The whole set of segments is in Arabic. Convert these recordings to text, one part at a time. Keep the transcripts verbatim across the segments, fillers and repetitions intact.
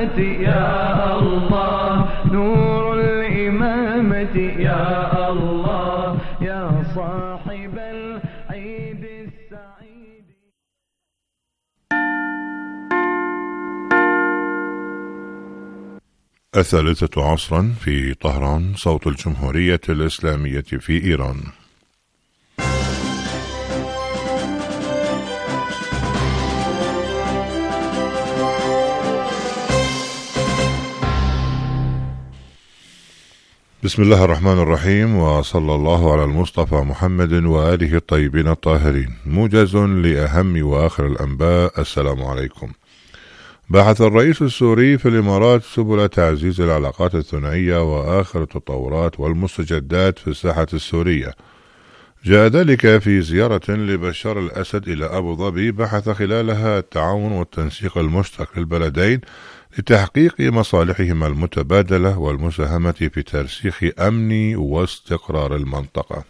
الإمامة يا الله، نور الإمامة يا الله، يا صاحب العيد السعيد. الثالثة عصرا في طهران، صوت الجمهورية الإسلامية في إيران. بسم الله الرحمن الرحيم، وصلى الله على المصطفى محمد وآله الطيبين الطاهرين. موجز لأهم وآخر الأنباء. السلام عليكم. بحث الرئيس السوري في الإمارات سبل تعزيز العلاقات الثنائية وآخر التطورات والمستجدات في الساحة السورية. جاء ذلك في زيارة لبشار الأسد إلى أبو ظبي، بحث خلالها التعاون والتنسيق المشترك للبلدين لتحقيق مصالحهما المتبادلة والمساهمة في ترسيخ أمن واستقرار المنطقة.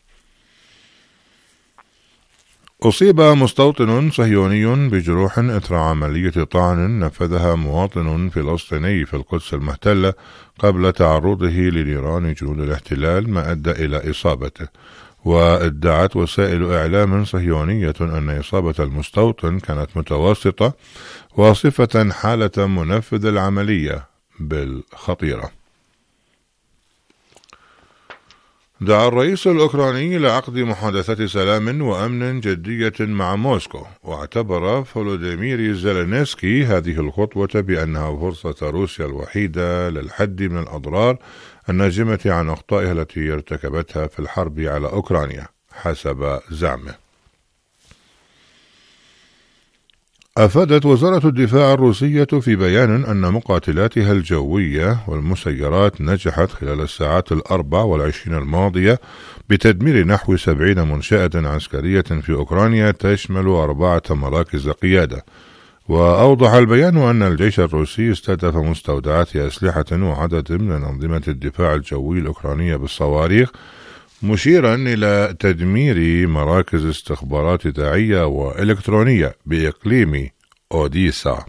أصيب مستوطن صهيوني بجروح إثر عملية طعن نفذها مواطن فلسطيني في القدس المحتلة قبل تعرضه لنيران جنود الاحتلال، ما أدى إلى إصابته. وادعت وسائل إعلام صهيونية أن إصابة المستوطن كانت متوسطة، واصفة حالة منفذ العملية بالخطيرة. دعا الرئيس الأوكراني لعقد محادثات سلام وأمن جدية مع موسكو، واعتبر فولوديمير زيلينسكي هذه الخطوة بأنها فرصة روسيا الوحيدة للحد من الأضرار الناجمة عن أخطائها التي ارتكبتها في الحرب على أوكرانيا حسب زعمه. أفادت وزارة الدفاع الروسية في بيان أن مقاتلاتها الجوية والمسيرات نجحت خلال الساعات الأربع والعشرين الماضية بتدمير نحو سبعين منشأة عسكرية في أوكرانيا تشمل أربعة مراكز قيادة. وأوضح البيان أن الجيش الروسي استهدف مستودعات أسلحة وعدد من أنظمة الدفاع الجوي الأوكرانية بالصواريخ، مشيرا إلى تدمير مراكز استخبارات إذاعية وإلكترونية بإقليم أوديسا.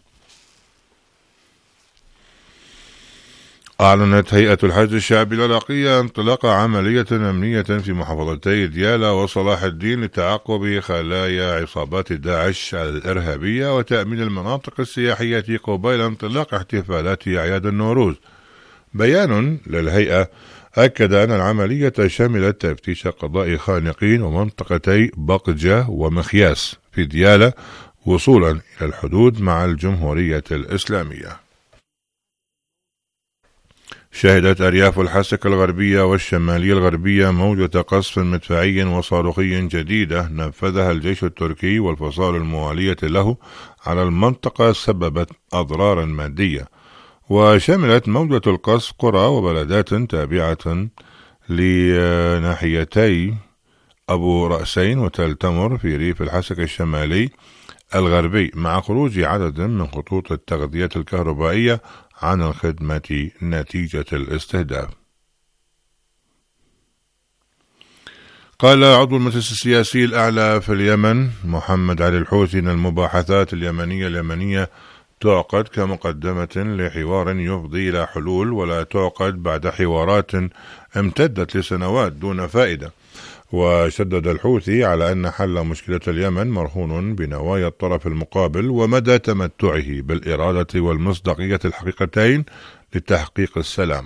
أعلنت هيئة الحج الشعبي العراقية انطلاق عملية أمنية في محافظتي ديالا وصلاح الدين لتعقب خلايا عصابات داعش الإرهابية وتأمين المناطق السياحية قبيل انطلاق احتفالات أعياد النوروز. بيان للهيئة أكد أن العملية شملت تفتيش قضاء خانقين ومنطقتي بقجة ومخياس في ديالى وصولا إلى الحدود مع الجمهورية الإسلامية. شهدت أرياف الحسك الغربية والشمالية الغربية موجة قصف مدفعي وصاروخي جديدة نفذها الجيش التركي والفصائل الموالية له على المنطقة، سببت أضرارا مادية. وشملت موجة القصف قرى وبلدات تابعة لناحيتي أبو رأسين وتل تمر في ريف الحسك الشمالي الغربي، مع خروج عدد من خطوط التغذية الكهربائية عن الخدمة نتيجة الاستهداف. قال عضو المجلس السياسي الأعلى في اليمن محمد علي الحوثي أن المباحثات اليمنية اليمنية تعقد كمقدمة لحوار يفضي إلى حلول، ولا تعقد بعد حوارات امتدت لسنوات دون فائدة. وشدد الحوثي على أن حل مشكلة اليمن مرهون بنوايا الطرف المقابل ومدى تمتعه بالإرادة والمصداقية الحقيقتين لتحقيق السلام.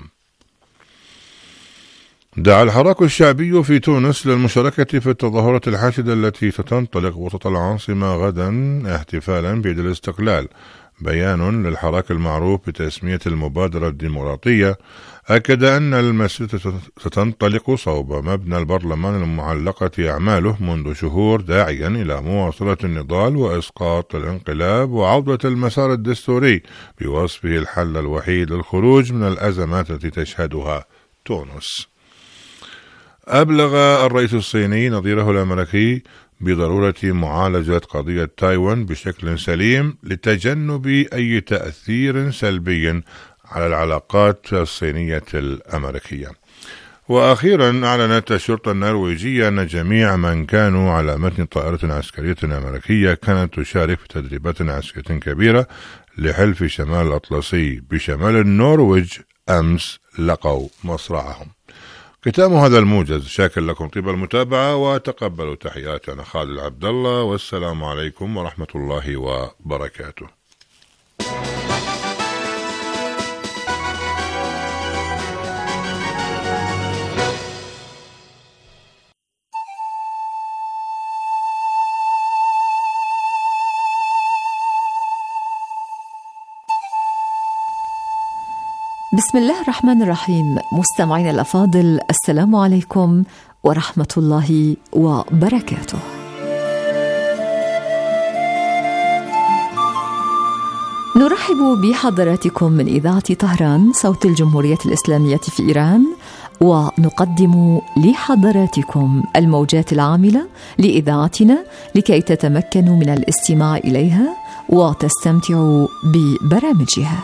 دعا الحراك الشعبي في تونس للمشاركة في التظاهرات الحاشدة التي ستنطلق وسط العاصمة غدا احتفالا بعيد الاستقلال. بيان للحراك المعروف بتسمية المبادرة الديمقراطية أكد أن المسيرة ستنطلق صوب مبنى البرلمان المعلقة أعماله منذ شهور، داعيا إلى مواصلة النضال وإسقاط الانقلاب وعودة المسار الدستوري بوصفه الحل الوحيد للخروج من الأزمات التي تشهدها تونس. أبلغ الرئيس الصيني نظيره الأمريكي بضرورة معالجة قضية تايوان بشكل سليم لتجنب أي تأثير سلبي على العلاقات الصينية الأمريكية. وأخيرا أعلنت الشرطة النرويجية أن جميع من كانوا على متن طائرة عسكرية أمريكية كانت تشارك في تدريبات عسكرية كبيرة لحلف شمال الأطلسي بشمال النرويج أمس لقوا مصرعهم. ختام هذا الموجز، شاكر لكم طيب المتابعة وتقبلوا تحياتي أنا خالد عبد الله، والسلام عليكم ورحمة الله وبركاته. بسم الله الرحمن الرحيم. مستمعين الأفاضل، السلام عليكم ورحمة الله وبركاته. نرحب بحضراتكم من إذاعة طهران صوت الجمهورية الإسلامية في إيران، ونقدم لحضراتكم الموجات العاملة لإذاعتنا لكي تتمكنوا من الاستماع إليها وتستمتعوا ببرامجها.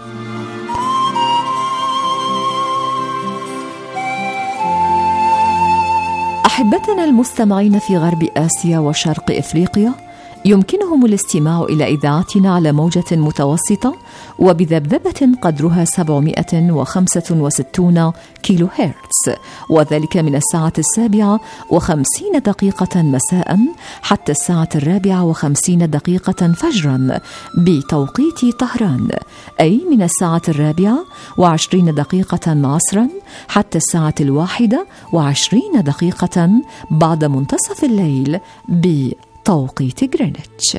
أحبتنا المستمعين في غرب آسيا وشرق إفريقيا، يمكنهم الاستماع إلى إذاعتنا على موجة متوسطة وبذبذبة قدرها سبعمائة وخمسة وستين كيلو هرتز، وذلك من الساعة السابعة وخمسين دقيقة مساء حتى الساعة الرابعة وخمسين دقيقة فجرا بتوقيت طهران، أي من الساعة الرابعة وعشرين دقيقة عصرا حتى الساعة الواحدة وعشرين دقيقة بعد منتصف الليل بتوقيت غرينتش.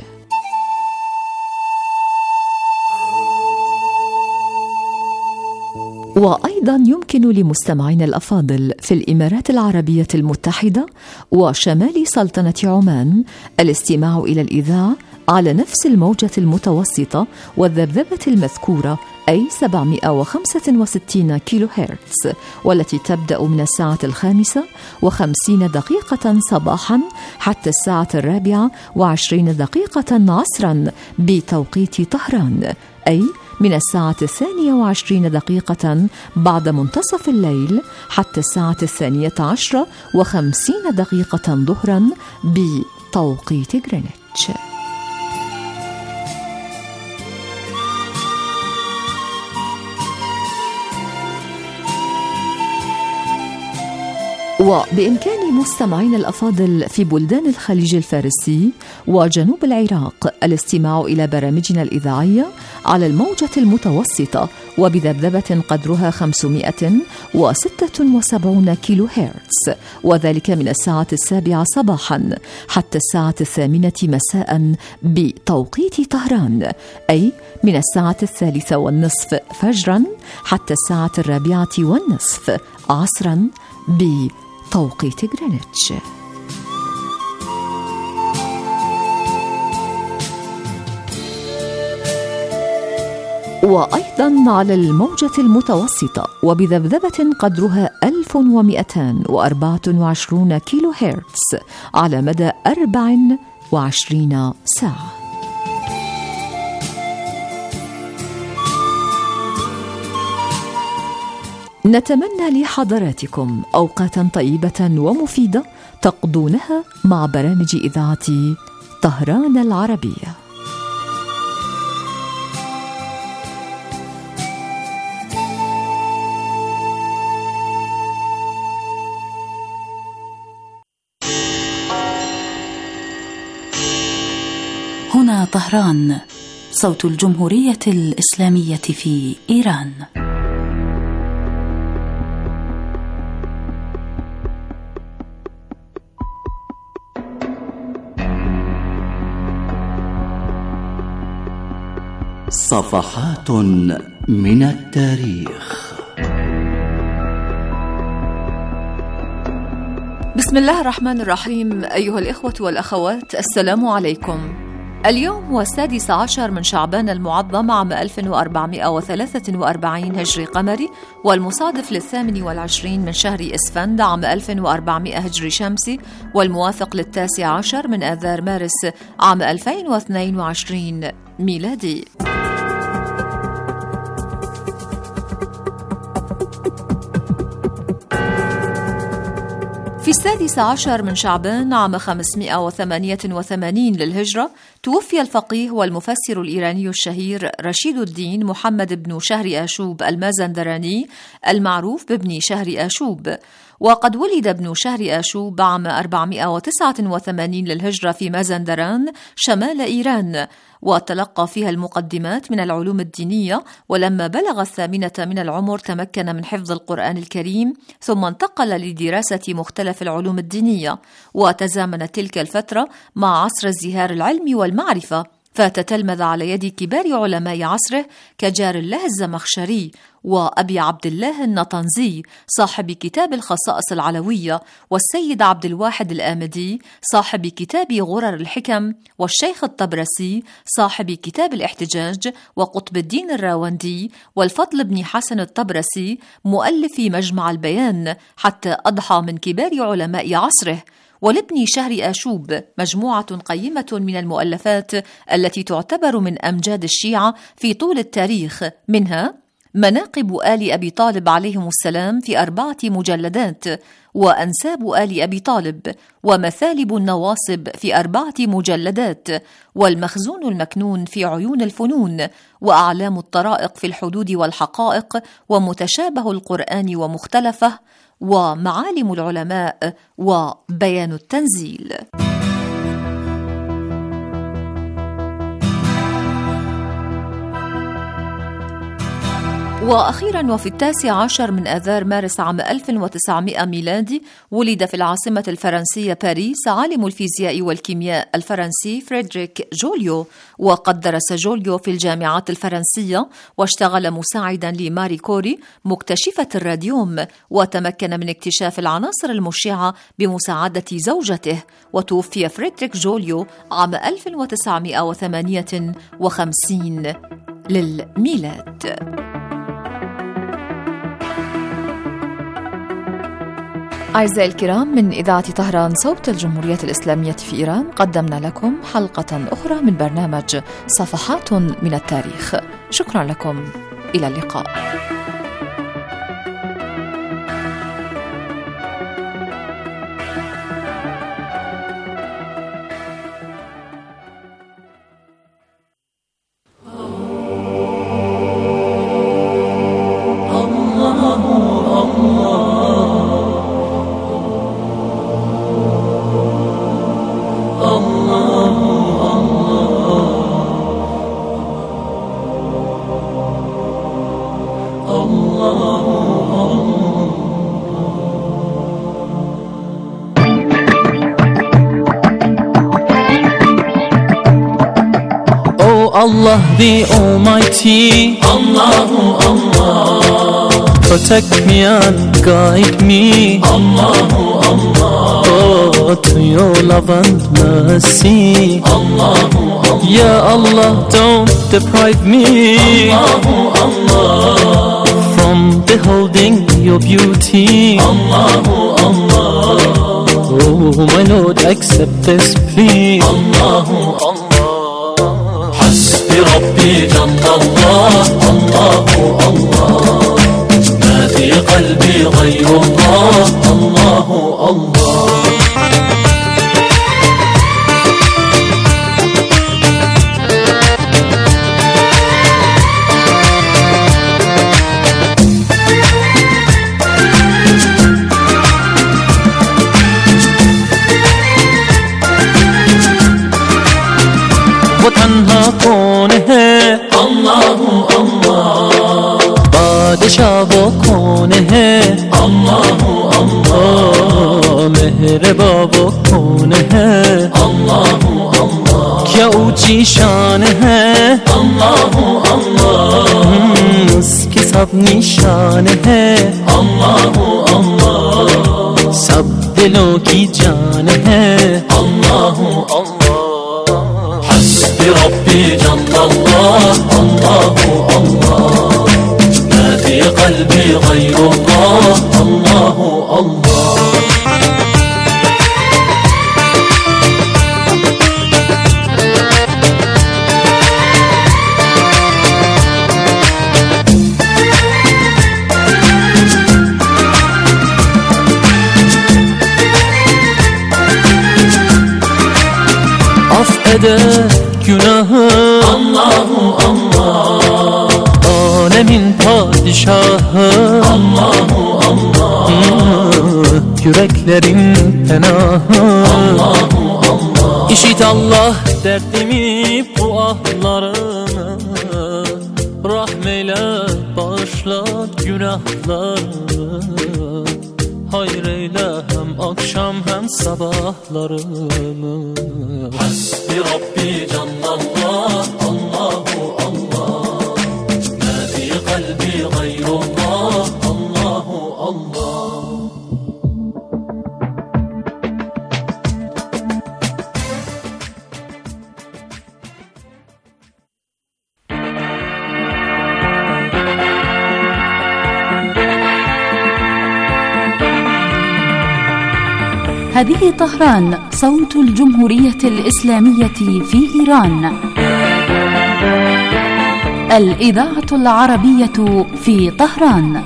وأيضا يمكن لمستمعينا الأفاضل في الإمارات العربية المتحدة وشمال سلطنة عمان الاستماع إلى الإذاعة على نفس الموجة المتوسطة والذبذبة المذكورة، أي سبعمائة وخمسة وستين كيلو هرتز، والتي تبدأ من الساعة الخامسة وخمسين دقيقة صباحا حتى الساعة الرابعة وعشرين دقيقة عصرا بتوقيت طهران، أي من الساعة الثانية وعشرين دقيقة بعد منتصف الليل حتى الساعة الثانية عشرة وخمسين دقيقة ظهرا بتوقيت غرينتش. وبإمكان مستمعين الأفاضل في بلدان الخليج الفارسي وجنوب العراق الاستماع إلى برامجنا الإذاعية على الموجة المتوسطة وبذبذبة قدرها خمسمائة وستة وسبعين كيلو هرتز، وذلك من الساعة السابعة صباحا حتى الساعة الثامنة مساء بتوقيت طهران، أي من الساعة الثالثة والنصف فجرا حتى الساعة الرابعة والنصف عصرا بتوقيت غرينتش. وأيضا على الموجة المتوسطة وبذبذبة قدرها ألف ومئتين وأربعة وعشرين كيلو هرتز على مدى أربع وعشرين ساعة. نتمنى لحضراتكم أوقاتا طيبة ومفيدة تقضونها مع برامج إذاعة طهران العربية. هنا طهران صوت الجمهورية الإسلامية في إيران. صفحات من التاريخ. بسم الله الرحمن الرحيم. أيها الإخوة والأخوات، السلام عليكم. اليوم هو السادس عشر من شعبان المعظم عام ألف وأربعمائة وثلاثة وأربعين هجري قمري، والمصادف للثامن والعشرين من شهر إسفند عام ألف وأربعمائة هجري شمسي، والموافق للتاسع عشر من آذار مارس عام ألفين واثنين وعشرين ميلادي. في السادس عشر من شعبان عام خمسمائة وثمانية وثمانين للهجرة توفي الفقيه والمفسر الإيراني الشهير رشيد الدين محمد بن شهر آشوب المازندراني المعروف بابن شهر آشوب. وقد ولد ابن شهر آشوب عام أربعمائة وتسعة وثمانين للهجرة في مازندران شمال إيران، وتلقى فيها المقدمات من العلوم الدينية، ولما بلغ الثامنة من العمر تمكن من حفظ القرآن الكريم، ثم انتقل لدراسة مختلف العلوم الدينية. وتزامنت تلك الفترة مع عصر ازدهار العلم والمعرفة، فتتلمذ على يد كبار علماء عصره كجار الله الزمخشري وأبي عبد الله النطنزي صاحب كتاب الخصائص العلوية، والسيد عبد الواحد الآمدي صاحب كتاب غرر الحكم، والشيخ الطبرسي صاحب كتاب الاحتجاج، وقطب الدين الراوندي، والفضل بن حسن الطبرسي مؤلف مجمع البيان، حتى أضحى من كبار علماء عصره. ولابن شهر آشوب مجموعة قيمة من المؤلفات التي تعتبر من أمجاد الشيعة في طول التاريخ، منها مناقب آل أبي طالب عليهم السلام في أربعة مجلدات، وأنساب آل أبي طالب، ومثالب النواصب في أربعة مجلدات، والمخزون المكنون في عيون الفنون، وأعلام الطرائق في الحدود والحقائق، ومتشابه القرآن ومختلفه، ومعالم العلماء، وبيان التنزيل. وأخيرا وفي التاسع عشر من آذار مارس عام ألف وتسعمائة ميلادي ولد في العاصمة الفرنسية باريس عالم الفيزياء والكيمياء الفرنسي فريدريك جوليو. وقد درس جوليو في الجامعات الفرنسية، واشتغل مساعدا لماري كوري مكتشفة الراديوم، وتمكن من اكتشاف العناصر المشعة بمساعدة زوجته. وتوفي فريدريك جوليو عام ألف وتسعمائة وثمانية وخمسين للميلاد. أعزائي الكرام، من إذاعة طهران صوت الجمهورية الإسلامية في إيران قدمنا لكم حلقة أخرى من برنامج صفحات من التاريخ. شكرا لكم، إلى اللقاء. Allah the Almighty, Allahu Allah, protect me and guide me, Allahu Allah, oh, to your love and mercy, Allahu Allah, Ya Allah, don't deprive me, Allahu Allah, from beholding your beauty, Allahu Allah, oh my Lord, accept this plea, Allahu Allah. ربي جل الله، الله الله، ما في قلبي غير الله، الله الله. वो तन्हा कौन है, अल्लाह अल्लाह, बादशाह वो कौन है, अल्लाह अल्लाह, मेहरबा वो कौन है, अल्लाह अल्लाह, क्या ऊंची शान है, अल्लाह अल्लाह, उसकी सब निशान है, अल्लाह अल्लाह, सब दिलों की जान है, अल्लाह अल्लाह। ربي جل الله، الله الله، ما في قلبي غير الله، الله الله. Affeder yüreklerin tenahı. Allahu Allah. İşit Allah dertimi bu ahlarımı, rahmeyle bağışla günahlarımı, hayreyle hem akşam hem sabahlarımı. Hasbi Rabbi Canlallah, Allahu Allah, ma fi kalbi gayrullah, Allahu Allah. هذه طهران صوت الجمهورية الإسلامية في إيران. الإذاعة العربية في طهران.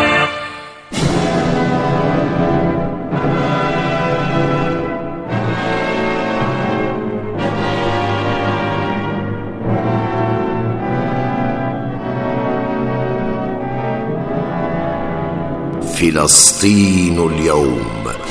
فلسطين اليوم.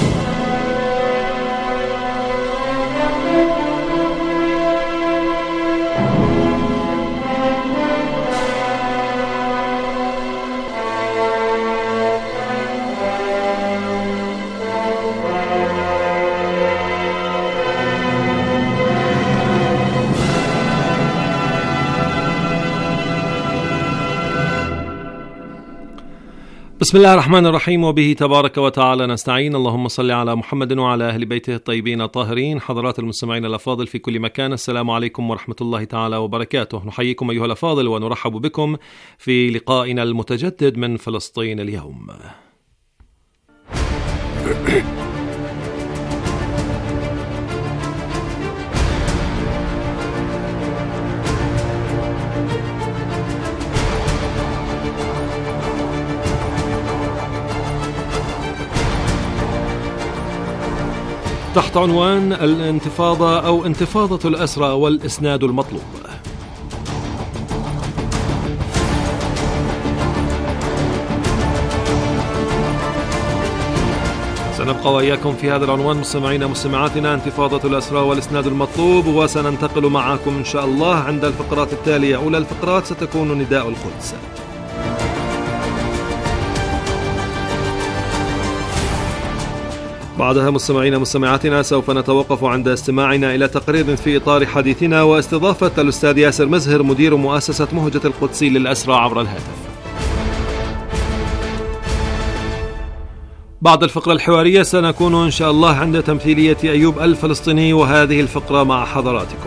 بسم الله الرحمن الرحيم، وبه تبارك وتعالى نستعين. اللهم صل على محمد وعلى أهل بيته الطيبين الطاهرين. حضرات المستمعين الأفاضل في كل مكان، السلام عليكم ورحمة الله تعالى وبركاته. نحييكم أيها الأفاضل ونرحب بكم في لقائنا المتجدد من فلسطين اليوم. تحت عنوان الانتفاضة أو انتفاضة الأسرى والإسناد المطلوب. سنبقى وإياكم في هذا العنوان مستمعين مستمعاتنا، انتفاضة الأسرى والإسناد المطلوب، وسننتقل معكم إن شاء الله عند الفقرات التالية. أولى الفقرات ستكون نداء القدس، بعدها مستمعين مستمعاتنا سوف نتوقف عند استماعنا إلى تقرير في إطار حديثنا واستضافة الأستاذ ياسر مزهر مدير مؤسسة مهجة القدس للأسرى عبر الهاتف. بعد الفقرة الحوارية سنكون إن شاء الله عند تمثيلية أيوب الفلسطيني، وهذه الفقرة مع حضراتكم.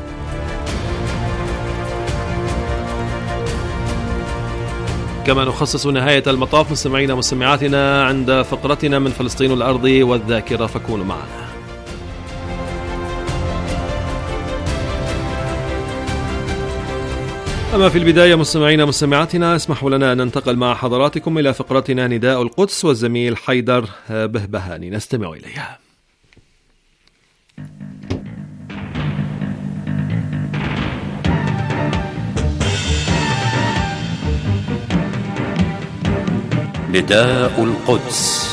كما نخصص نهاية المطاف مستمعين مستمعاتنا عند فقرتنا من فلسطين الأرض والذاكرة، فكونوا معنا. أما في البداية مستمعين مستمعاتنا اسمحوا لنا أن ننتقل مع حضراتكم إلى فقرتنا نداء القدس، والزميل حيدر بهبهاني نستمع إليها. نداء القدس.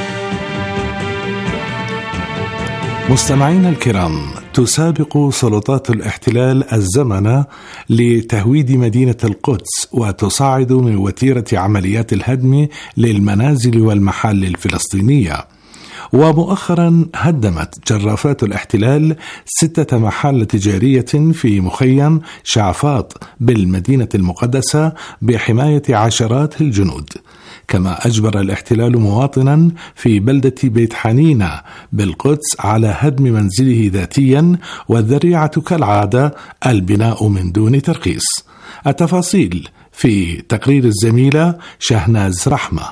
مستمعينا الكرام، تسابق سلطات الاحتلال الزمن لتهويد مدينة القدس، وتصعد من وتيرة عمليات الهدم للمنازل والمحال الفلسطينية. ومؤخرا هدمت جرافات الاحتلال ستة محال تجارية في مخيم شعفاط بالمدينة المقدسة بحماية عشرات الجنود. كما أجبر الاحتلال مواطنا في بلدة بيت حنينة بالقدس على هدم منزله ذاتيا، والذريعة كالعادة البناء من دون ترخيص. التفاصيل في تقرير الزميلة شهناز رحمة.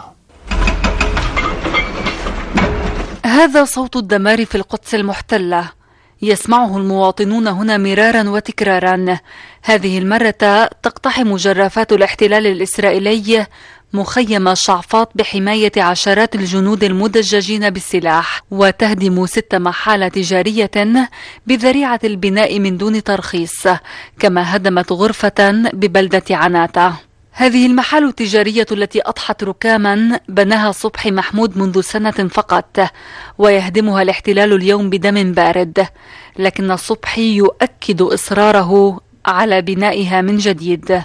هذا صوت الدمار في القدس المحتلة، يسمعه المواطنون هنا مرارا وتكرارا. هذه المرة تقتحم جرافات الاحتلال الإسرائيلي مخيم شعفاط بحماية عشرات الجنود المدججين بالسلاح، وتهدم ست محال تجارية بذريعة البناء من دون ترخيص، كما هدمت غرفة ببلدة عناتة. هذه المحال التجارية التي أضحت ركاما بناها صبحي محمود منذ سنة فقط، ويهدمها الاحتلال اليوم بدم بارد، لكن صبحي يؤكد إصراره على بنائها من جديد.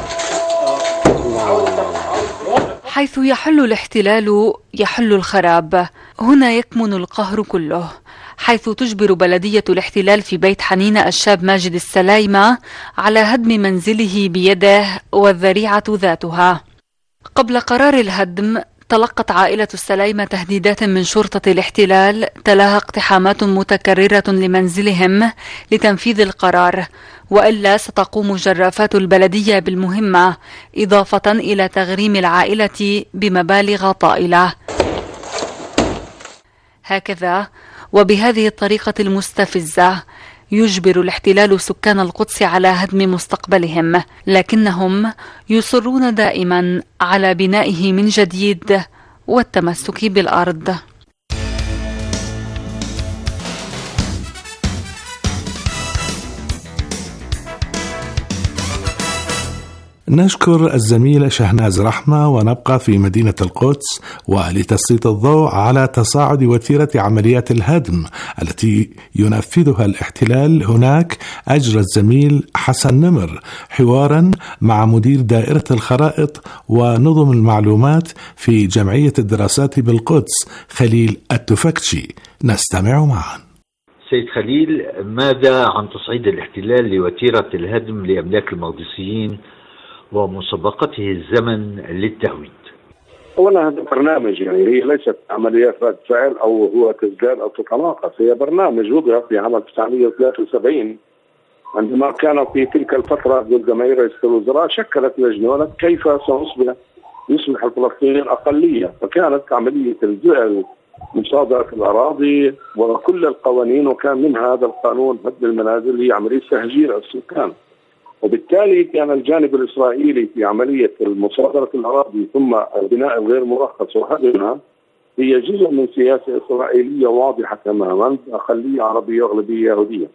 حيث يحل الاحتلال يحل الخراب، هنا يكمن القهر كله، حيث تجبر بلدية الاحتلال في بيت حنينة الشاب ماجد السلايمة على هدم منزله بيده والذريعة ذاتها. قبل قرار الهدم تلقت عائلة السلايمة تهديدات من شرطة الاحتلال تلاها اقتحامات متكررة لمنزلهم لتنفيذ القرار، وإلا ستقوم جرافات البلدية بالمهمة، إضافة إلى تغريم العائلة بمبالغ طائلة. هكذا وبهذه الطريقة المستفزة يجبر الاحتلال سكان القدس على هدم مستقبلهم، لكنهم يصرون دائما على بنائه من جديد والتمسك بالأرض. نشكر الزميلة شهناز رحمة، ونبقى في مدينة القدس ولتسليط الضوء على تصاعد وتيرة عمليات الهدم التي ينفذها الاحتلال هناك. أجرى الزميل حسن نمر حوارا مع مدير دائرة الخرائط ونظم المعلومات في جمعية الدراسات بالقدس خليل التفكشي. نستمع معا. سيد خليل، ماذا عن تصعيد الاحتلال لوتيرة الهدم لأملاك المقدسيين ومسابقته الزمن للتهويد؟ أولا هذا برنامج، يعني هي ليست عمليات رد فعل أو هو تزداد أو تتناقص، هي برنامج وضع في عام ألف وتسعمئة وثلاثة وسبعين عندما كان في تلك الفترة الجماهير رئيس الوزراء شكلت لجنة كيف سيصبح يصبح الفلسطينيين أقلية، فكانت عملية مصادرة الأراضي وكل القوانين، وكان منها هذا القانون هدم المنازل هي عملية تهجير السكان. وبالتالي كان الجانب الإسرائيلي في عملية مصادرة الأراضي ثم البناء الغير مرخص وهدمها هي جزء من سياسة إسرائيلية واضحة تماما، أقلية عربية وأغلبية يهودية.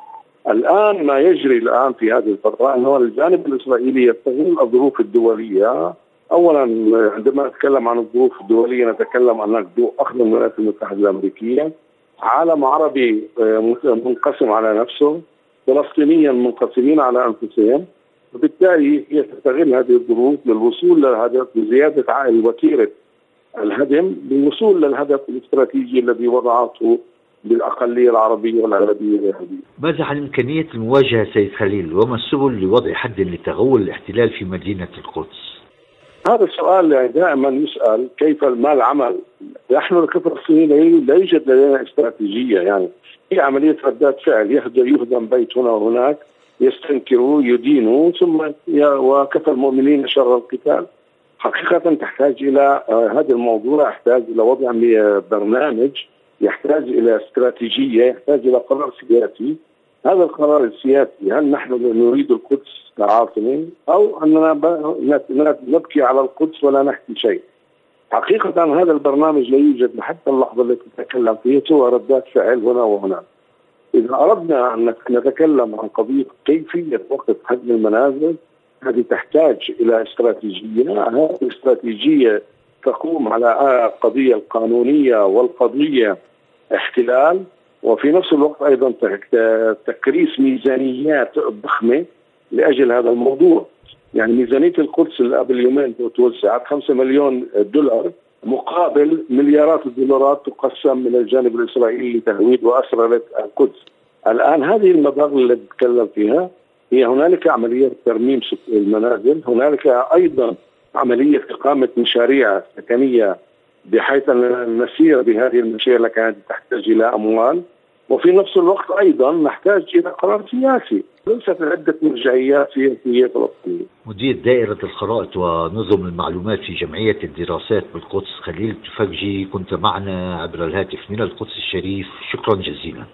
الآن ما يجري الآن في هذه الفترة أنه الجانب الإسرائيلي يستغل الظروف الدولية. أولا عندما نتكلم عن الظروف الدولية نتكلم عن أخذ الولايات المتحدة الأمريكية، عالم عربي منقسم على نفسه، فلسطينيا منقسمين على أنفسهم، وبالتالي هي تستغل هذه الظروف للوصول للهدف بزيادة عائل وتيرة الهدم للوصول للهدف الاستراتيجي الذي وضعته بالأقلية العربية والأغلبية اليهودية. ماذا عن إمكانية المواجهة سيد خليل، وما السبل لوضع حد لتغول الاحتلال في مدينة القدس؟ هذا السؤال يعني دائما يسأل، كيف ما العمل؟ نحن كفلسطينيين لا يوجد لدينا استراتيجية، يعني هي عملية ردات فعل، يهدم بيت هنا وهناك، يستنكروا يدينوا ثم وكفى المؤمنين شر القتال. حقيقة تحتاج إلى هذا الموضوع، يحتاج إلى وضع برنامج، يحتاج إلى استراتيجية، يحتاج إلى قرار سياسي. هذا القرار السياسي، هل نحن نريد القدس كعاصمة أو أننا نبكي على القدس ولا نحكي شيء؟ حقيقة هذا البرنامج لا يوجد حتى اللحظة التي نتكلم فيها، سوى ردات فعل هنا وهناك. إذا أردنا أن نتكلم عن قضية كيفية وقف هدم المنازل، هذه تحتاج إلى استراتيجية. هذه الاستراتيجية تقوم على القضية القانونية والقضية احتلال، وفي نفس الوقت أيضا تكريس ميزانيات ضخمة لأجل هذا الموضوع. يعني ميزانية القدس اللي قبل يومين توزعت خمسة مليون دولار مقابل مليارات الدولارات تقسم من الجانب الإسرائيلي لتهويد وأسرة القدس. الآن هذه المبالغ اللي نتكلم فيها هي هنالك عملية ترميم المنازل، هنالك أيضا عملية إقامة مشاريع سكنية بحيث أن نسير بهذه المشاريع التي كانت تحتاج إلى أموال، وفي نفس الوقت أيضا نحتاج إلى قرار سياسي. ليست عدة مرجعيات سياسية فلسطينية. مدير دائرة الخرائط ونظم المعلومات في جمعية الدراسات بالقدس خليل التفكشي، كنت معنا عبر الهاتف من القدس الشريف، شكرا جزيلا.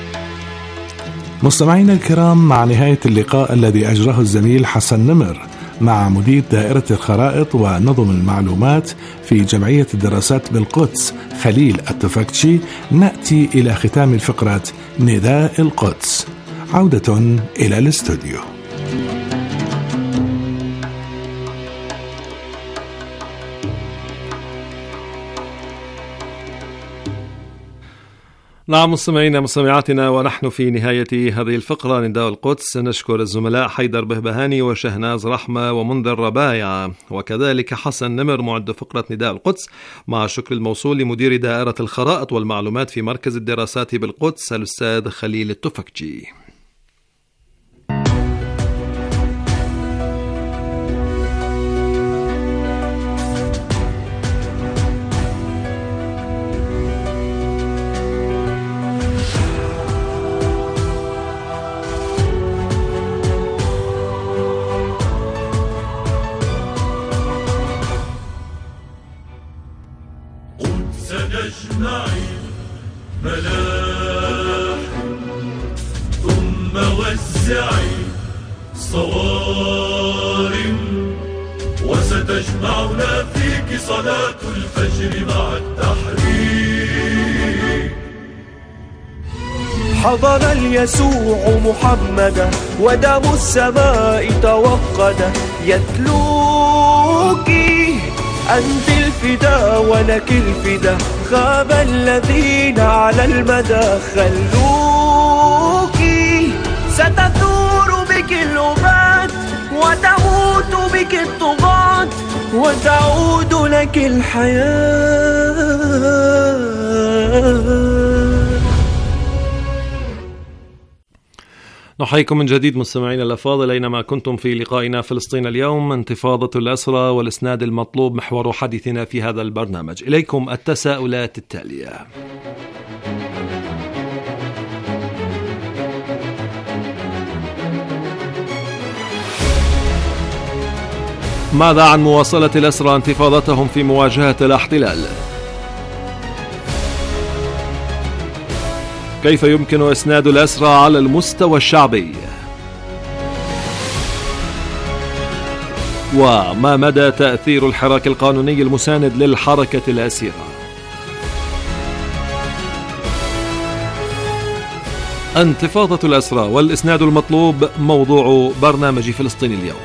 مستمعينا الكرام، مع نهاية اللقاء الذي أجراه الزميل حسن نمر مع مدير دائرة الخرائط ونظم المعلومات في جمعية الدراسات بالقدس خليل التفكشي، نأتي إلى ختام الفقرة نداء القدس. عودة إلى الاستوديو. نعم مستمعينا مستمعاتنا، ونحن في نهاية هذه الفقرة نداء القدس. نشكر الزملاء حيدر بهبهاني وشهناز رحمة ومنذر ربايع، وكذلك حسن نمر معد فقرة نداء القدس، مع شكر الموصول لمدير دائرة الخرائط والمعلومات في مركز الدراسات بالقدس الأستاذ خليل التفكجي. سنجمعين ملاح ثم وزعين صوارم، وستجمعنا فيك صلاة الفجر مع التحريم. حضر اليسوع محمدا ودم السماء توقد، يتلوك أنت الفدا ولك الفدا، خاب الذين على المدى خلوك. ستثور بك اللغات وتموت بك الطغاة، وتعود لك الحياة. نحييكم من جديد مستمعينا الأفاضل أينما كنتم في لقائنا فلسطين اليوم، انتفاضة الأسرى والإسناد المطلوب محور حديثنا في هذا البرنامج. إليكم التساؤلات التالية: ماذا عن مواصلة الأسرى انتفاضتهم في مواجهة الاحتلال؟ كيف يمكن إسناد الأسرى على المستوى الشعبي؟ وما مدى تأثير الحراك القانوني المساند للحركة الأسيرة؟ انتفاضة الأسرى والإسناد المطلوب موضوع برنامج فلسطين اليوم.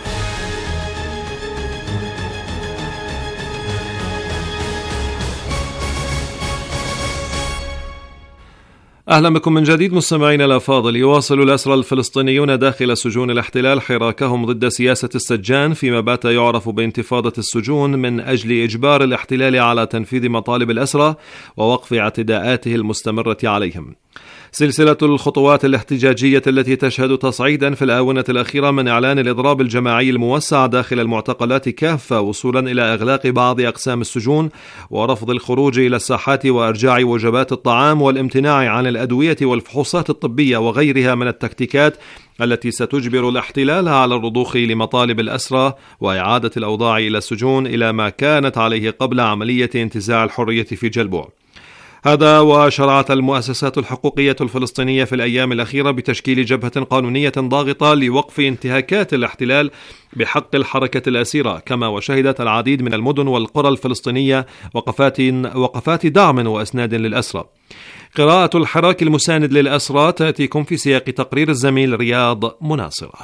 أهلا بكم من جديد مستمعينا الأفاضل. يواصل الأسرى الفلسطينيون داخل سجون الاحتلال حراكهم ضد سياسة السجان فيما بات يعرف بانتفاضة السجون، من أجل إجبار الاحتلال على تنفيذ مطالب الأسرى ووقف اعتداءاته المستمرة عليهم. سلسلة الخطوات الاحتجاجية التي تشهد تصعيدا في الآونة الأخيرة من إعلان الإضراب الجماعي الموسع داخل المعتقلات كافة، وصولا إلى إغلاق بعض أقسام السجون ورفض الخروج إلى الساحات وإرجاع وجبات الطعام والامتناع عن الأدوية والفحوصات الطبية وغيرها من التكتيكات التي ستجبر الاحتلال على الرضوخ لمطالب الأسرى وإعادة الأوضاع إلى السجون إلى ما كانت عليه قبل عملية انتزاع الحرية في جلبوع. هذا وشرعت المؤسسات الحقوقية الفلسطينية في الأيام الأخيرة بتشكيل جبهة قانونية ضاغطة لوقف انتهاكات الاحتلال بحق الحركة الأسيرة، كما وشهدت العديد من المدن والقرى الفلسطينية وقفات وقفات دعم وإسناد للأسرى. قراءة الحراك المساند للأسرى تأتيكم في سياق تقرير الزميل رياض مناصرة.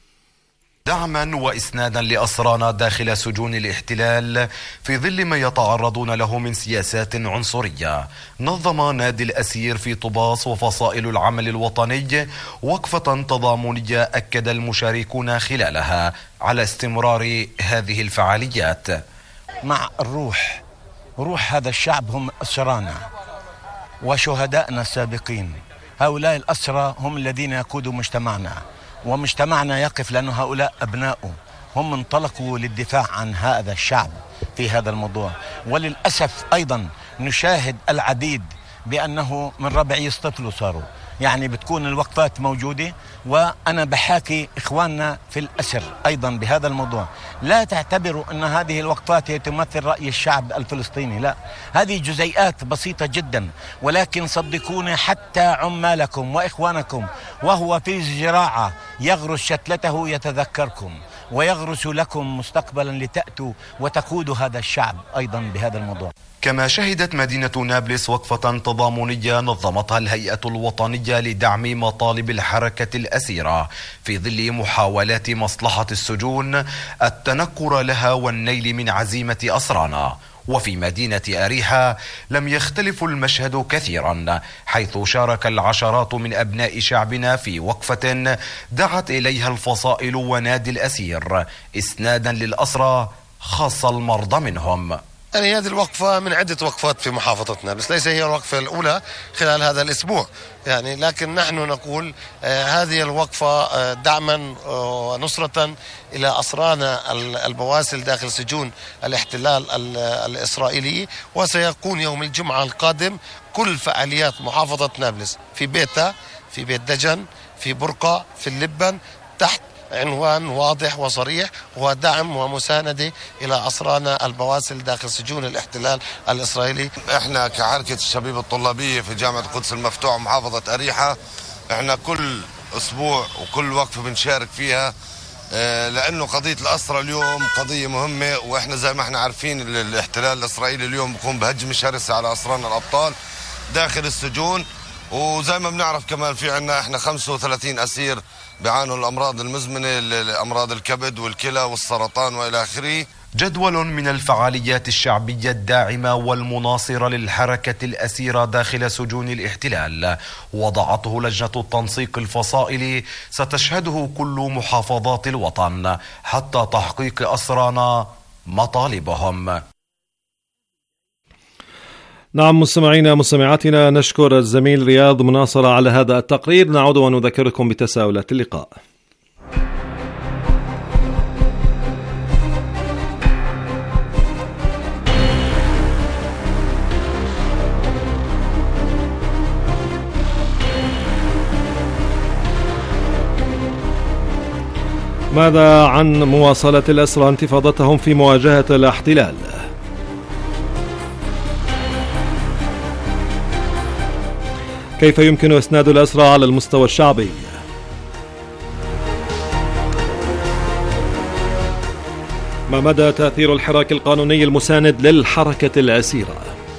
دعما وإسنادا لأسرانا داخل سجون الاحتلال في ظل ما يتعرضون له من سياسات عنصرية، نظم نادي الأسير في طباس وفصائل العمل الوطني وقفة تضامنية أكد المشاركون خلالها على استمرار هذه الفعاليات. مع الروح روح هذا الشعب هم أسرانا وشهدائنا السابقين. هؤلاء الأسرى هم الذين يقودوا مجتمعنا، ومجتمعنا يقف لأن هؤلاء أبناؤه هم انطلقوا للدفاع عن هذا الشعب في هذا الموضوع. وللأسف أيضا نشاهد العديد بأنه من ربعية طفل صاروا، يعني بتكون الوقفات موجودة. وأنا بحاكي إخواننا في الأسر أيضا بهذا الموضوع، لا تعتبروا أن هذه الوقفات هي تمثل رأي الشعب الفلسطيني، لا، هذه جزيئات بسيطة جدا، ولكن صدقوني حتى عمالكم وإخوانكم وهو في الزراعة يغرس شتلته يتذكركم، ويغرس لكم مستقبلا لتأتوا وتقودوا هذا الشعب أيضا بهذا الموضوع. كما شهدت مدينة نابلس وقفة تضامنية نظمتها الهيئة الوطنية لدعم مطالب الحركة الأسيرة في ظل محاولات مصلحة السجون التنكر لها والنيل من عزيمة أسرانا. وفي مدينة أريحة لم يختلف المشهد كثيرا، حيث شارك العشرات من أبناء شعبنا في وقفة دعت إليها الفصائل ونادي الأسير إسنادا للأسرى خاصة المرضى منهم. يعني هذه الوقفة من عدة وقفات في محافظتنا، بس ليس هي الوقفة الأولى خلال هذا الأسبوع يعني، لكن نحن نقول آه هذه الوقفة آه دعما ونصرة آه إلى أسرانا البواسل داخل سجون الاحتلال الإسرائيلي. وسيكون يوم الجمعة القادم كل فعاليات محافظة نابلس في بيتا، في بيت دجن، في برقة، في اللبن، تحت عنوان واضح وصريح هو دعم ومساندة إلى أسرانا البواسل داخل سجون الاحتلال الإسرائيلي. احنا كحركة الشبيبة الطلابية في جامعة القدس المفتوح محافظة أريحة، احنا كل أسبوع وكل وقفة بنشارك فيها، لأنه قضية الأسرى اليوم قضية مهمة، وإحنا زي ما احنا عارفين الاحتلال الإسرائيلي اليوم بيقوم بهجمة شرسة على أسرانا الأبطال داخل السجون. وزي ما بنعرف كمان في عنا احنا خمسة وثلاثين أسير بيعانوا الأمراض المزمنة، أمراض الكبد والكلى والسرطان وإلى آخره. جدول من الفعاليات الشعبية الداعمة والمناصرة للحركة الأسيرة داخل سجون الاحتلال وضعته لجنة التنسيق الفصائلي ستشهده كل محافظات الوطن حتى تحقيق أسرانا مطالبهم. نعم مستمعينا مستمعاتنا، نشكر الزميل رياض مناصرة على هذا التقرير. نعود ونذكركم بتساؤلات اللقاء. ماذا عن مواصلة الأسرى انتفاضتهم في مواجهة الاحتلال؟ كيف يمكن إسناد الأسرى على المستوى الشعبي؟ ما مدى تأثير الحراك القانوني المساند للحركة الأسيرة؟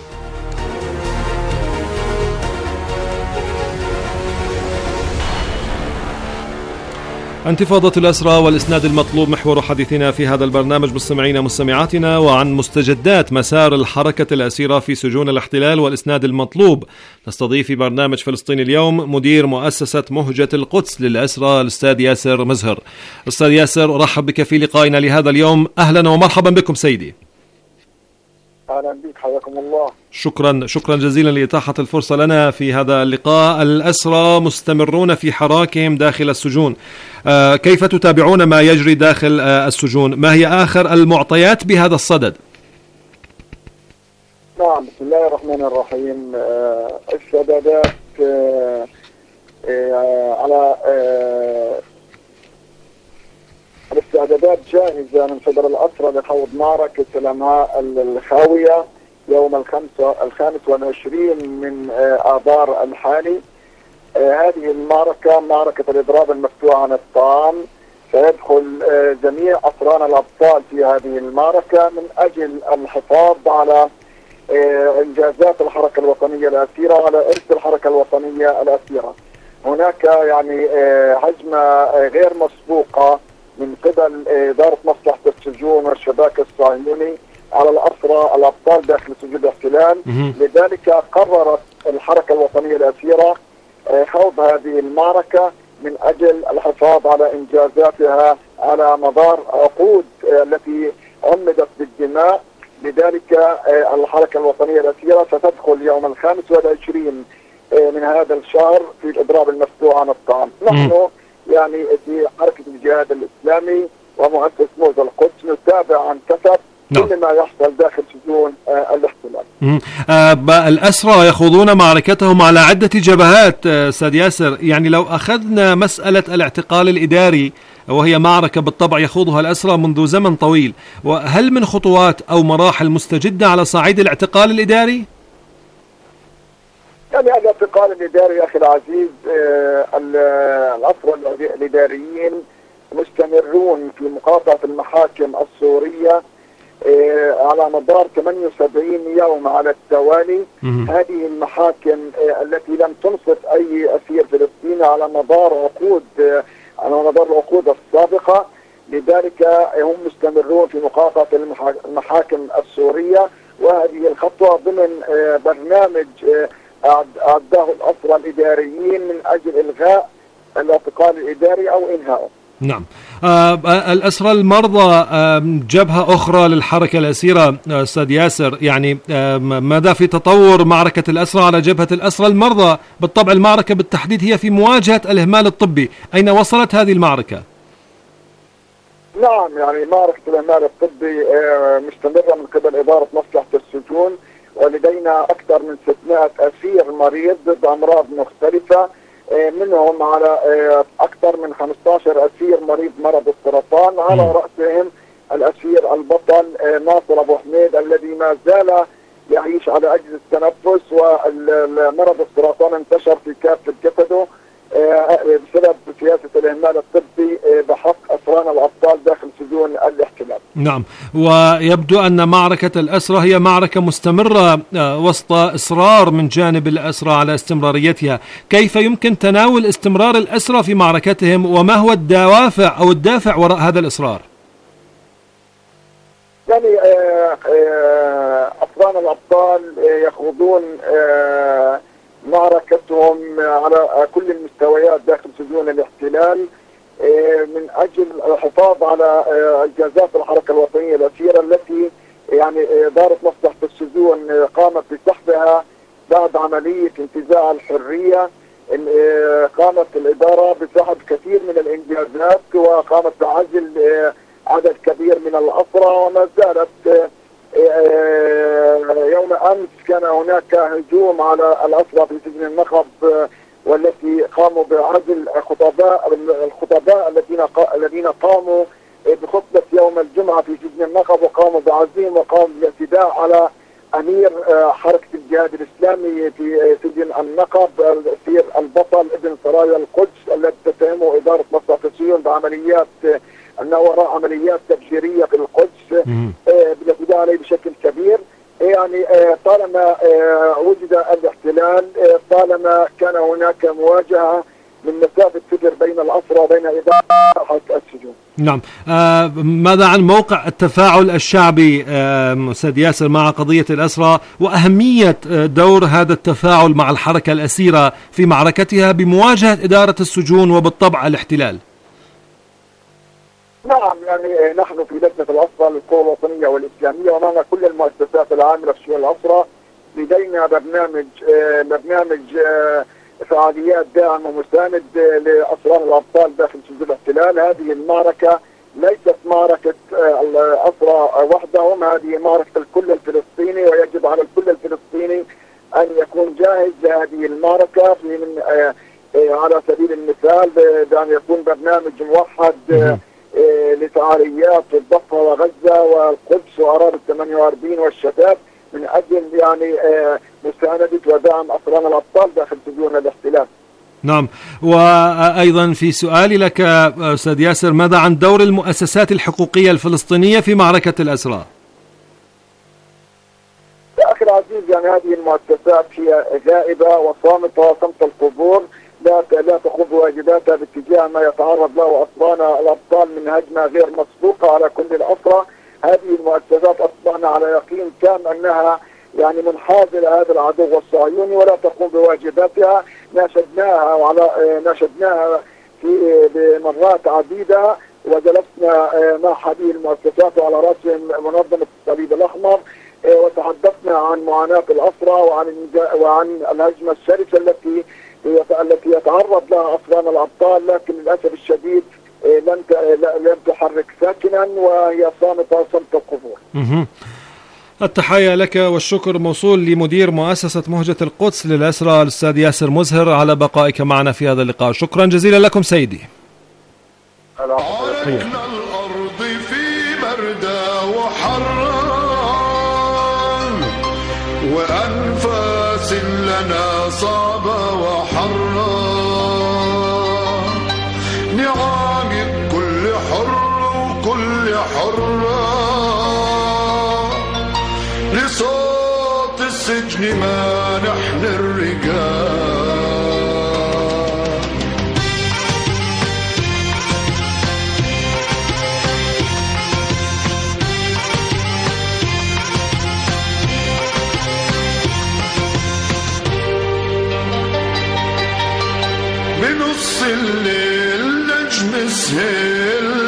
انتفاضة الأسرى والإسناد المطلوب محور حديثنا في هذا البرنامج مستمعينا مستمعاتنا. وعن مستجدات مسار الحركة الأسيرة في سجون الاحتلال والإسناد المطلوب نستضيف في برنامج فلسطين اليوم مدير مؤسسة مهجة القدس للأسرى الأستاذ ياسر مزهر. أستاذ ياسر، رحب بك في لقائنا لهذا اليوم. أهلا ومرحبا بكم سيدي. أهلا بك، حياكم الله. شكرا شكرا جزيلا لإتاحة الفرصة لنا في هذا اللقاء. الأسرى مستمرون في حراكهم داخل السجون، آه كيف تتابعون ما يجري داخل آه السجون؟ ما هي آخر المعطيات بهذا الصدد؟ نعم، بسم الله الرحمن الرحيم. آه السدادات آه آه على آه الاستعدادات جاهزة من قبل الأسرى لخوض معركة الأمعاء الخاوية يوم الخمسة الخامس والعشرين من آذار الحالي. هذه المعركة معركة الإضراب المفتوح عن الطعام، سيدخل جميع أسرانا الأبطال في هذه المعركة من أجل الحفاظ على إنجازات الحركة الوطنية الأسيرة وعلى إرث الحركة الوطنية الأسيرة. هناك يعني هجمة غير مسبوقة من قبل إدارة مصلحة السجون والشباك الصهيوني على الأسرى الأبطال داخل سجون الاحتلال. لذلك قررت الحركة الوطنية الأسيرة خوض هذه المعركة من أجل الحفاظ على إنجازاتها على مدار عقود التي عمدت بالدماء. لذلك الحركة الوطنية الأسيرة ستدخل يوم الخامس والعشرين من هذا الشهر في الإضراب المفتوح عن الطعام. نحن يعني في حركة الجهاد الإسلامي ومؤسسة مهجة القدس نتابع عن كثب كل ما يحصل داخل سجون آه الاحتلال. آه الأسرى يخوضون معركتهم على عدة جبهات. أستاذ ياسر، يعني لو أخذنا مسألة الاعتقال الإداري وهي معركة بالطبع يخوضها الأسرى منذ زمن طويل، وهل من خطوات أو مراحل مستجدة على صعيد الاعتقال الإداري؟ يعني الاعتقال الإداري أخي العزيز، آه الأسرى الإداريين مستمرون في مقاطعة المحاكم السورية على مدار ثمانية وسبعين يوم على التوالي. هذه المحاكم التي لم تنصف أي أسير فلسطيني على مدار عقود على مدار العقود السابقة، لذلك هم مستمرون في مقاطعة المحاكم السورية، وهذه الخطوة ضمن برنامج أعده الأسرى الإداريين من أجل إلغاء الاعتقال الإداري أو إنهائه. نعم. آه الأسرى المرضى آه جبهة أخرى للحركة الأسيرة أستاذ ياسر، يعني آه ماذا في تطور معركة الأسرى على جبهة الأسرى المرضى؟ بالطبع المعركة بالتحديد هي في مواجهة الإهمال الطبي، أين وصلت هذه المعركة؟ نعم، يعني معركة الإهمال الطبي آه مستمرة من قبل إدارة مصلحة السجون، ولدينا أكثر من ستمائة أسير مريض ضد أمراض مختلفة، منهم على أكثر من خمسة عشر أسير مريض مرض السرطان، على رأسهم الأسير البطل ناصر أبو حميد الذي ما زال يعيش على عجز التنفس، ومرض السرطان انتشر في كافة جسده بسبب سياسة الإهمال الطبي بحق أسرانا الأبطال داخل سجون الاحتلال. نعم، ويبدو أن معركة الأسرى هي معركة مستمرة وسط إصرار من جانب الأسرى على استمراريتها. كيف يمكن تناول استمرار الأسرى في معركتهم، وما هو الدوافع أو الدافع وراء هذا الإصرار؟ يعني أسرانا الأبطال يخوضون معركتهم على كل المستويات داخل سجون الاحتلال من أجل الحفاظ على إنجازات الحركة الوطنية الأسيرة التي يعني إدارة مصلحة السجون قامت بسحبها بعد عملية انتزاع الحرية. قامت الإدارة بسحب كثير من الإنجازات، وقامت بعزل عدد كبير من الأسرى، وما زالت. يوم أمس كان هناك هجوم على الأسرى في سجن النقب، والتي قاموا بعزل خطباء الخطباء الذين الذين قاموا بخطبة يوم الجمعة في سجن النقب، وقاموا بعزلهم وقاموا بالاعتداء على أمير حركة الجهاد الإسلامي في سجن النقب الأسير البطل ابن سرايا القدس، الذي تتهمه إدارة مصلحة السجون بعمليات أنه وراء عمليات تبشيرية في القدس بالاعتداء عليه بشكل كبير. يعني طالما وجد الاحتلال، طالما كان هناك مواجهة من مسافة فجر بين الأسرى وبين إدارة السجون. نعم. آه ماذا عن موقع التفاعل الشعبي آه أستاذ ياسر مع قضية الأسرى، وأهمية دور هذا التفاعل مع الحركة الأسيرة في معركتها بمواجهة إدارة السجون وبالطبع الاحتلال؟ نعم، يعني نحن في لجنة الأسرى للقوى الوطنية والإسلامية ومعنا كل المؤسسات العاملة في شؤون الأسرى، لدينا برنامج آه برنامج آه فعاليات داعم ومساند لأسرى الأبطال داخل سجون الاحتلال. هذه المعركة ليست معركة آه الأسرى وحدهم، هذه معركة الكل الفلسطيني، ويجب على الكل الفلسطيني أن يكون جاهز لهذه المعركة. في من آه آه على سبيل المثال بأن يكون برنامج موحد آه لفعاليات الضفة وغزة والقدس وأراضي الثمانية وأربعين والشتات من أجل يعني مساندة ودعم أسرانا الأبطال داخل سجون الاحتلال. نعم، وأيضا في سؤالي لك أستاذ ياسر، ماذا عن دور المؤسسات الحقوقية الفلسطينية في معركة الأسرى؟ يا أخي العزيز، يعني هذه المؤسسات هي غائبة وصامتة صمت القبور، لا لا تقوم بواجباتها باتجاه ما يتعرض له أسرانا الأبطال من هجمة غير مسبوقة على كل الأسرى. هذه المؤسسات أصبحنا على يقين تام أنها يعني منحازة لهذا العدو الصهيوني ولا تقوم بواجباتها. ناشدناها وعلى ناشدناها في بمرات عديدة، وجلسنا مع هذه المؤسسات وعلى رأسهم منظمة الصليب الأحمر، وتحدثنا عن معاناة الأسرى وعن وعن الهجمة الشرسة التي التي يتعرض لها أسرانا الأبطال، لكن للأسف الشديد لم لم تحرك ساكنا وهي صامتة صمت القبور. التحية لك والشكر موصول لمدير مؤسسة مهجة القدس للأسرى الأستاذ ياسر مزهر على بقائك معنا في هذا اللقاء. شكرا جزيلا لكم سيدي. عرقنا الأرض في بردة وحرا وأنفاس لنا صعبة وحرا، نعام كل لأجل ما نحن الرجال. بنص الليل نجم سهل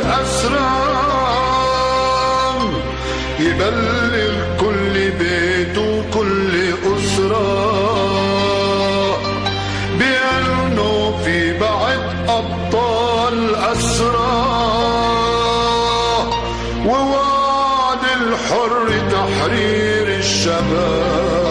أسرار يبلغ كل بيت وكل أسرة بأنه في بعد أبطال أسرى ووعد الحر تحرير الشباب.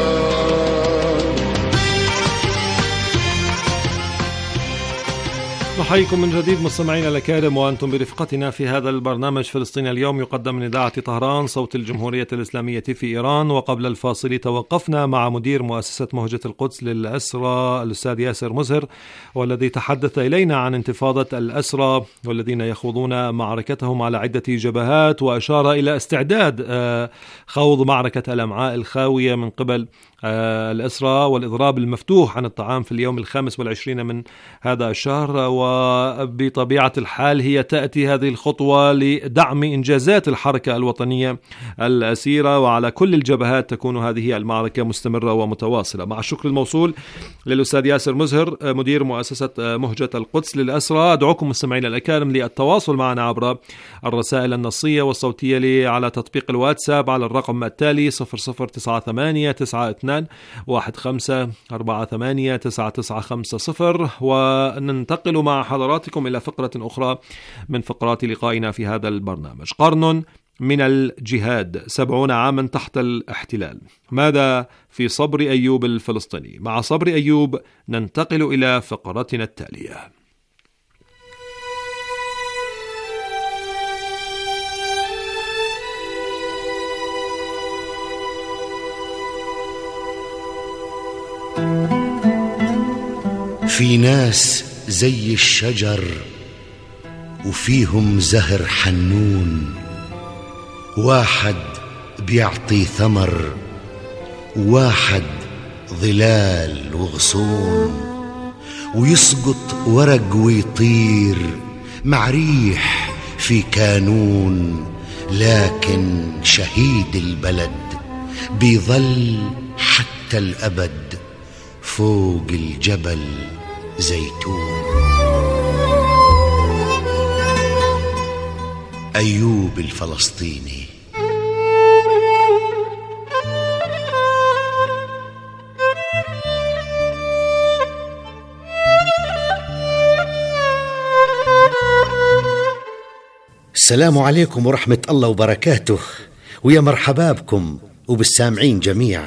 نحييكم من جديد مستمعينا الأكارم وأنتم برفقتنا في هذا البرنامج فلسطين اليوم، يقدم من إذاعة طهران صوت الجمهورية الإسلامية في إيران. وقبل الفاصل توقفنا مع مدير مؤسسة مهجة القدس للأسرى الأستاذ ياسر مزهر، والذي تحدث إلينا عن انتفاضة الأسرى والذين يخوضون معركتهم على عدة جبهات، وأشار إلى استعداد خوض معركة الأمعاء الخاوية من قبل الأسرى والإضراب المفتوح عن الطعام في اليوم الخامس والعشرين من هذا الشهر. وبطبيعة الحال هي تأتي هذه الخطوة لدعم إنجازات الحركة الوطنية الأسيرة، وعلى كل الجبهات تكون هذه المعركة مستمرة ومتواصلة. مع الشكر الموصول للأستاذ ياسر مزهر مدير مؤسسة مهجة القدس للأسرى، أدعوكم مستمعينا الأكارم للتواصل معنا عبر الرسائل النصية والصوتية على تطبيق الواتساب على الرقم التالي صفر صفر تسعة ثمانية تسعة اثنان واحد خمسة أربعة ثمانية تسعة تسعة خمسة صفر. وننتقل مع حضراتكم إلى فقرة أخرى من فقرات لقائنا في هذا البرنامج. قرن من الجهاد، سبعون عاما تحت الاحتلال، ماذا في صبر أيوب الفلسطيني؟ مع صبر أيوب ننتقل إلى فقرتنا التالية. في ناس زي الشجر وفيهم زهر حنون، واحد بيعطي ثمر وواحد ظلال وغصون، ويسقط ورق ويطير مع ريح في كانون، لكن شهيد البلد بيظل حتى الأبد فوق الجبل زيتون. أيوب الفلسطيني. السلام عليكم ورحمة الله وبركاته، ويا مرحبا بكم وبالسامعين جميع.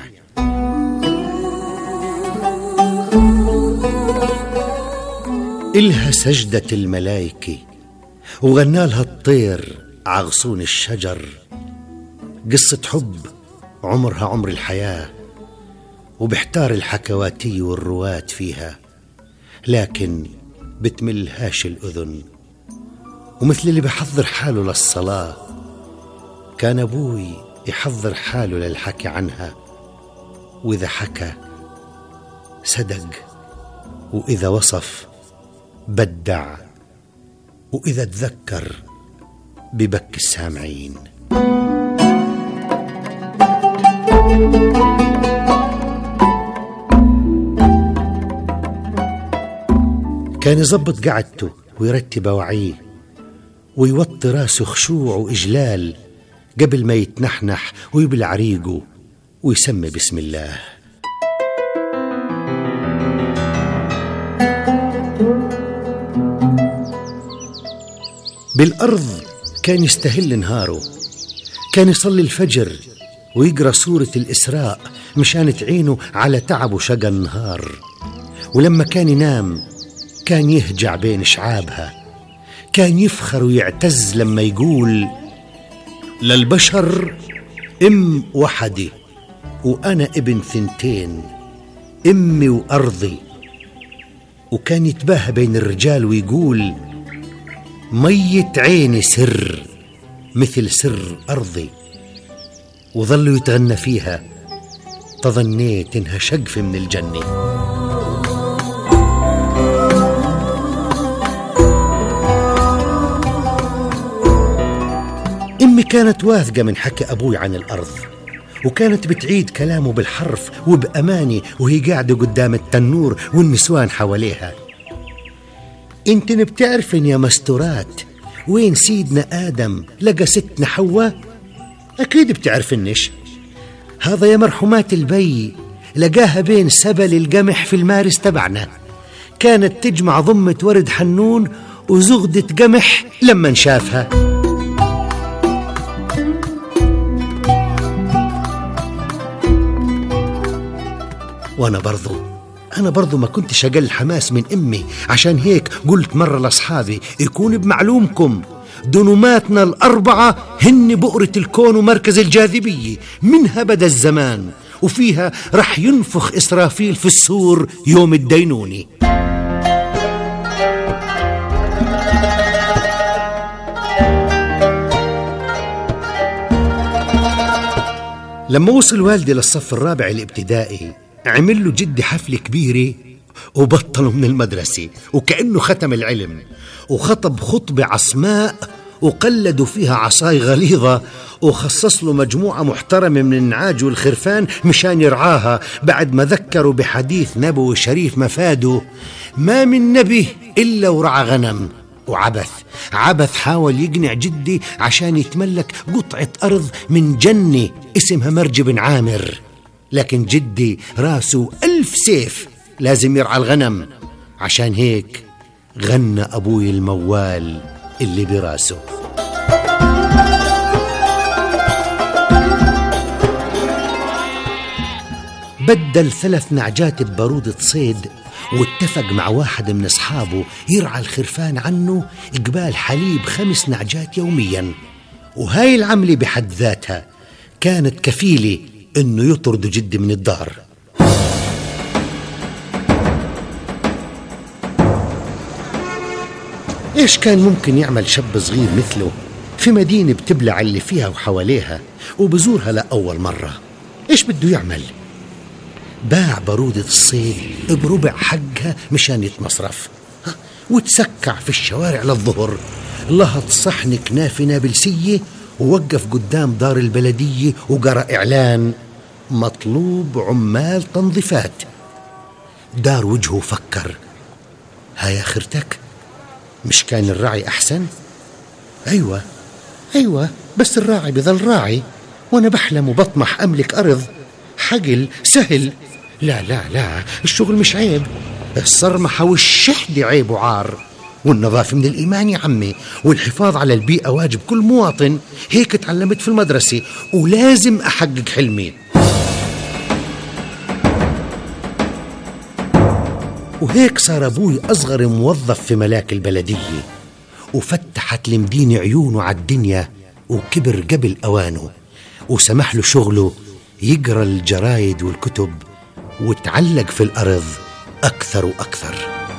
إلها سجدة الملايكة وغنالها الطير عغصون الشجر، قصة حب عمرها عمر الحياة، وبحتار الحكواتي والرواة فيها، لكن بتملهاش الأذن. ومثل اللي بحضر حاله للصلاة، كان أبوي يحضر حاله للحكي عنها، وإذا حكى صدق، وإذا وصف بدع، وإذا تذكر ببكي السامعين. كان يزبط قعدته ويرتب وعيه، ويوطي راسه خشوع وإجلال قبل ما يتنحنح ويبلع ريقه ويسمي بسم الله. بالأرض كان يستهل نهاره، كان يصلي الفجر ويقرأ سورة الإسراء مشان تعينه على تعب وشقى النهار. ولما كان ينام كان يهجع بين شعابها، كان يفخر ويعتز لما يقول للبشر أم وحدة وأنا ابن ثنتين، أمي وأرضي. وكان يتباهى بين الرجال ويقول مية عيني سر مثل سر أرضي. وظلوا يتغنى فيها تظنيت إنها شقفة من الجنة. أمي كانت واثقة من حكي أبوي عن الأرض، وكانت بتعيد كلامه بالحرف وبأمانة وهي قاعدة قدام التنور والنسوان حواليها. انتن بتعرفن يا مستورات وين سيدنا آدم لقى ستنا حواء؟ أكيد بتعرفنش. هذا يا مرحومات البي لقاها بين سبل القمح في المارس تبعنا، كانت تجمع ضمة ورد حنون وزغدة قمح لما شافها. وأنا برضو أنا برضو ما كنتش أقل حماس من أمي، عشان هيك قلت مرة لأصحابي يكون بمعلومكم دنوماتنا الأربعة هن بؤرة الكون ومركز الجاذبية منها بدأ الزمان، وفيها رح ينفخ إسرافيل في السور يوم الدينوني. لما وصل والدي للصف الرابع الابتدائي عمل له جدي حفلة كبيرة وبطلوا من المدرسة وكأنه ختم العلم، وخطب خطبة عصماء وقلدوا فيها عصاي غليظة، وخصص له مجموعة محترمة من النعاج والخرفان مشان يرعاها، بعد ما ذكروا بحديث نبوي شريف مفاده: ما من نبي إلا ورعى غنم. وعبث عبث حاول يقنع جدي عشان يتملك قطعة أرض من جنة اسمها مرج بن عامر، لكن جدي راسه ألف سيف لازم يرعى الغنم، عشان هيك غنى أبوي الموال اللي براسه. بدل ثلاث نعجات ببارودة صيد، واتفق مع واحد من أصحابه يرعى الخرفان عنه إقبال حليب خمس نعجات يوميا، وهاي العملة بحد ذاتها كانت كفيلة إنه يطرد جدي من الدار. إيش كان ممكن يعمل شاب صغير مثله في مدينة بتبلع اللي فيها وحواليها وبزورها لأول مرة؟ إيش بده يعمل؟ باع بارودة الصيد بربع حقها مشان يتمصرف، وتسكع في الشوارع للظهر، لهط صحن كنافة نابلسية ووقف قدام دار البلدية وقرأ إعلان: مطلوب عمال تنظيفات. دار وجهه وفكر: هاي آخرتك؟ مش كان الراعي أحسن؟ أيوة أيوة بس الراعي بظل راعي، وأنا بحلم وبطمح أملك أرض. حقل سهل. لا لا لا الشغل مش عيب، الصرمحة والشحدة عيب وعار، والنظافة من الإيمان يا عمي، والحفاظ على البيئة واجب كل مواطن. هيك تعلمت في المدرسة ولازم أحقق حلمي. وهيك صار أبوي أصغر موظف في ملاك البلدية، وفتحت المدينة عيونه على الدنيا، وكبر قبل أوانه، وسمح له شغله يقرأ الجرايد والكتب وتعلق في الأرض أكثر وأكثر.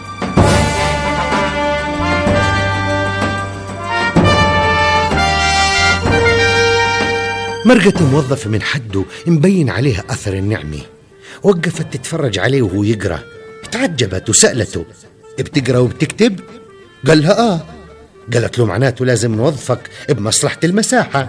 مرقت موظفة من حده مبين عليها أثر النعمة، وقفت تتفرج عليه وهو يقرأ، تعجبت وسألته: بتقرأ وبتكتب؟ قال لها آه. قالت له: معناته لازم نوظفك بمصلحة المساحة.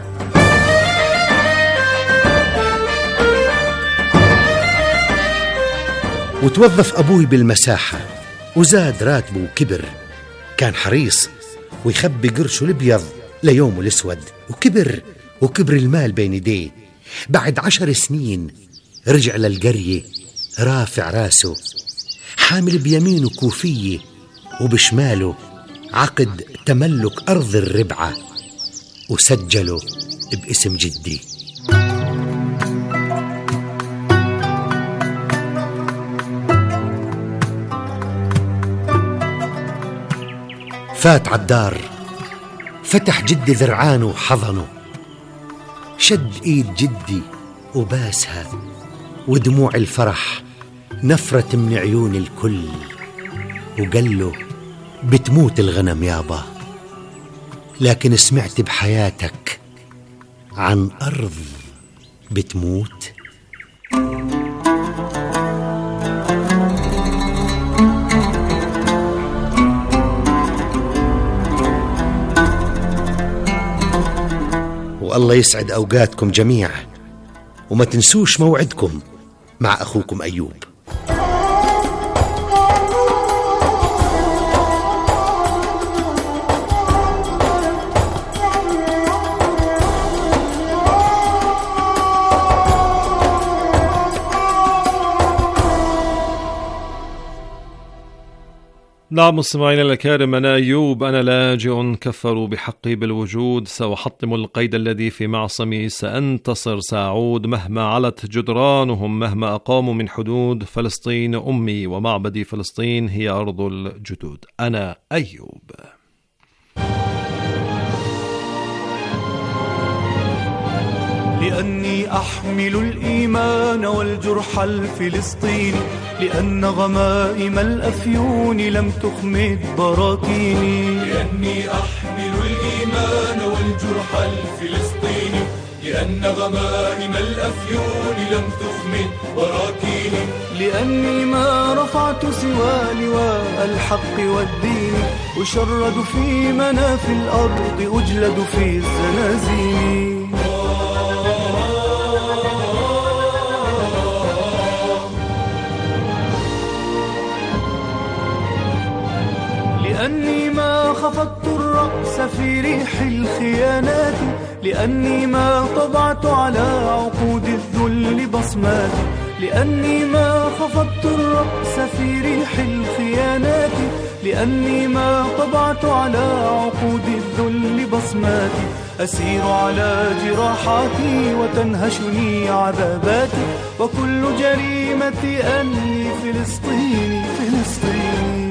وتوظف أبوي بالمساحة وزاد راتبه وكبر، كان حريص ويخبي قرشه الابيض ليومه الاسود، وكبر وكبر المال بين يديه. بعد عشر سنين رجع للقرية رافع راسه، حامل بيمينه كوفية وبشماله عقد تملك أرض الربعة، وسجله باسم جدي. فات عالدار، فتح جدي ذرعانه وحضنه، شد ايد جدي وباسها، ودموع الفرح نفرت من عيون الكل، وقال له: بتموت الغنم يابا، لكن سمعت بحياتك عن أرض بتموت؟ الله يسعد أوقاتكم جميع، وما تنسوش موعدكم مع أخوكم أيوب. نعم مستمعينا الأكارم، أنا أيوب، أنا لاجئ كفروا بحقي بالوجود، سأحطم القيد الذي في معصمي، سأنتصر، سأعود مهما علت جدرانهم، مهما أقاموا من حدود. فلسطين أمي ومعبدي، فلسطين هي أرض الجدود. أنا أيوب. لأني أحمل الإيمان والجرح الفلسطيني، لأن غمائم الأفيون لم تخمد براكيني. لأني أحمل الإيمان والجرح الفلسطيني، لأن غمائم الأفيون لم تخمد براكيني. لأني ما رفعت سوى لواء الحق والدين، أشرد في منافي الأرض، أجلد في الزنازين. لأني ما خفضت الرأس في ريح الخيانات، لأني ما طبعت على عقود الذل بصمات. لأني ما خفضت الرأس في ريح الخيانات، لأني ما طبعت على عقود الذل بصمات. أسير على جراحاتي وتنهشني عذاباتي، وكل جريمتي أني فلسطيني فلسطيني.